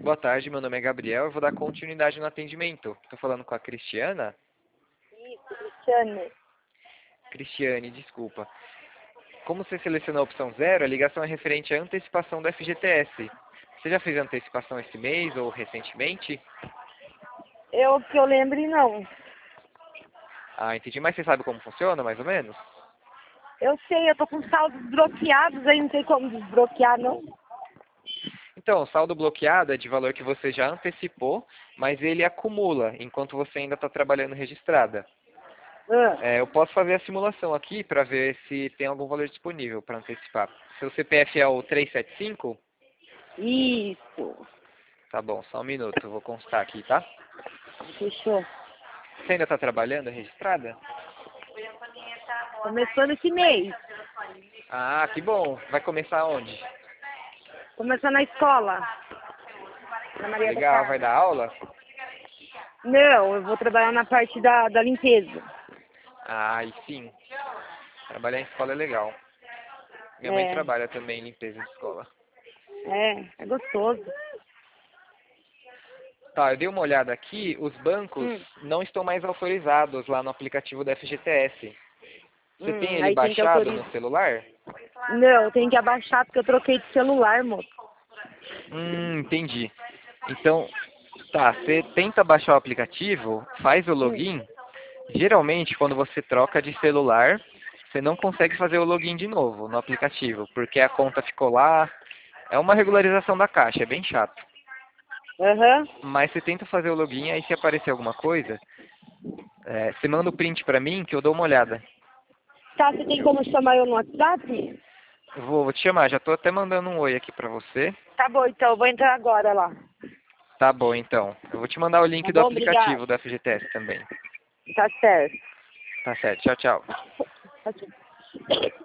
Boa tarde, meu nome é Gabriel, eu vou dar continuidade no atendimento. Estou falando com a Cristiana? Isso, Cristiane. Cristiane, desculpa. Como você selecionou a opção 0, a ligação é referente à antecipação do FGTS. Você já fez antecipação esse mês ou recentemente? Que eu lembre, não. Ah, entendi. Mas você sabe como funciona, mais ou menos? Eu sei, eu tô com saldos bloqueados, aí não tem como desbloquear, não. Então, o saldo bloqueado é de valor que você já antecipou, mas ele acumula enquanto você ainda está trabalhando registrada. Ah, Eu posso fazer a simulação aqui para ver se tem algum valor disponível para antecipar. Seu CPF é o 375? isso. Tá bom, só um minuto, eu vou constar aqui, tá? Fechou. Você ainda está trabalhando registrada? Começando esse mês. Ah, que bom. Vai começar onde? Começando na escola. Na Maria da Legal, vai Carmen. dar aula? Não, eu vou trabalhar na parte da limpeza. Ah, e sim. Trabalhar em escola é legal. Minha mãe É, trabalha também em limpeza de escola. é gostoso. Tá, eu dei uma olhada aqui, os bancos não estão mais autorizados lá no aplicativo da FGTS. Você tem ele Aí tem que baixado no autorizar. celular? Não, eu tenho que abaixar porque eu troquei de celular, moço. Entendi. Então, tá, você tenta baixar o aplicativo, faz o Hum. login. Geralmente, quando você troca de celular, você não consegue fazer o login de novo no aplicativo, porque a conta ficou lá. É uma regularização da Caixa, é bem chato. Aham. Mas você tenta fazer o login, aí se aparecer alguma coisa, você manda o print pra mim que eu dou uma olhada. Tá, você tem como chamar eu no WhatsApp? Vou te chamar, já tô até mandando um oi aqui pra você. Tá bom, então, eu vou entrar agora lá. Tá bom, então. Eu vou te mandar o Tá link do bom? Obrigada. aplicativo da FGTS também. Tá certo. Tá certo, tchau, tchau. Tá certo.